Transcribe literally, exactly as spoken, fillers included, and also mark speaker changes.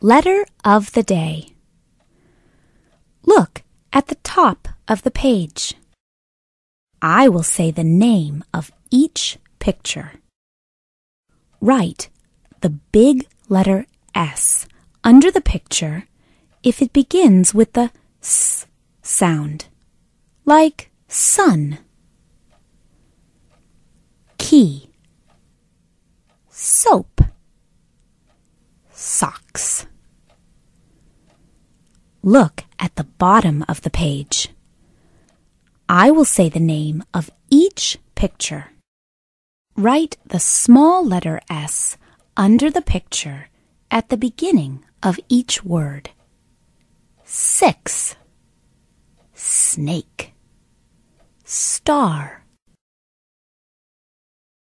Speaker 1: Letter of the day. Look at the top of the page. I will say the name of each picture. Write the big letter S under the picture if it begins with the S sound, like sun. Key, soap, socks. Look at the bottom of the page. I will say the name of each picture. Write the small letter S under the picture at the beginning of each word. Six, snake, star,